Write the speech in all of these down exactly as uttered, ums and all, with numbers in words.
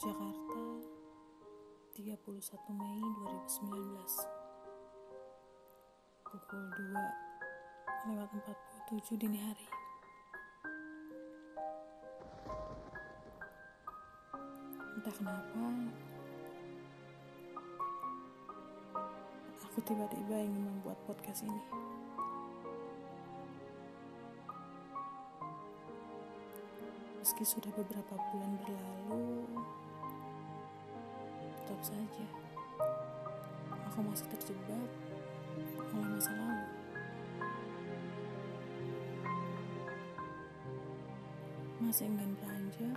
Jakarta, tiga puluh satu Mei dua ribu sembilan belas, pukul dua lewat empat puluh tujuh dini hari. Entah kenapa, aku tiba-tiba ingin membuat podcast ini. Meski sudah beberapa bulan berlalu, tetap saja aku masih terjebak oleh masa lalu. Masih enggan beranjak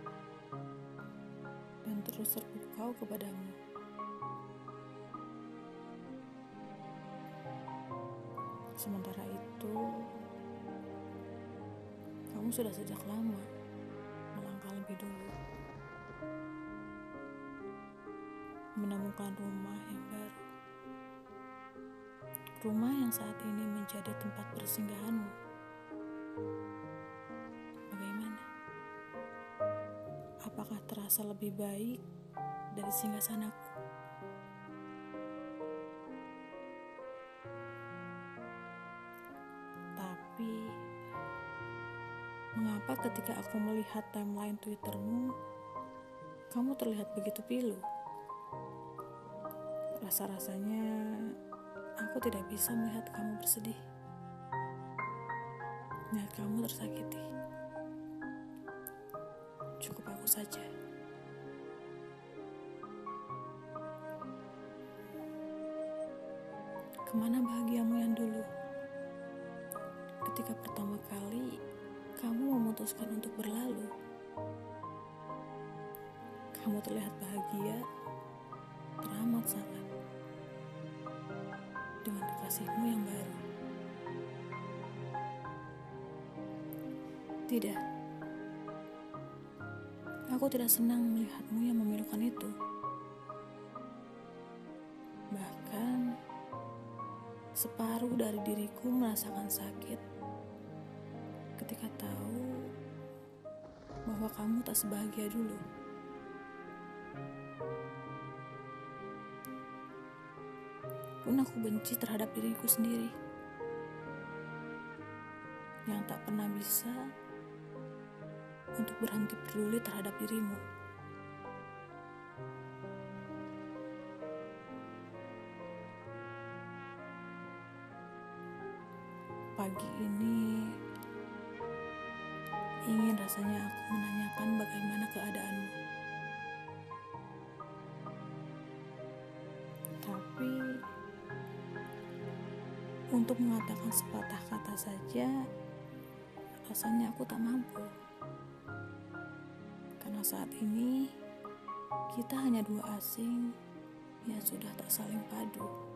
dan terus terpukau kepadamu. Sementara itu, kamu sudah sejak lama melangkah lebih dulu, menemukan rumah yang baru. Rumah yang saat ini menjadi tempat persinggahanmu. Bagaimana? Apakah terasa lebih baik dari singgasanaku? Tapi, mengapa ketika aku melihat timeline Twittermu, kamu terlihat begitu pilu? Rasa-rasanya aku tidak bisa melihat kamu bersedih, melihat kamu tersakiti. Cukup aku saja. Kemana bahagiamu yang dulu? Ketika pertama kali kamu memutuskan untuk berlalu, kamu terlihat bahagia, teramat sangat, dengan kekasihmu yang baru. Tidak, aku tidak senang melihatmu yang memilukan itu. Bahkan, separuh dari diriku merasakan sakit ketika tahu bahwa kamu tak sebahagia dulu. Pun aku benci terhadap diriku sendiri yang tak pernah bisa untuk berhenti peduli terhadap dirimu. Pagi ini ingin rasanya aku menanyakan bagaimana keadaanmu. Tapi untuk mengatakan sepatah kata saja, rasanya aku tak mampu. Karena saat ini kita hanya dua asing yang sudah tak saling padu.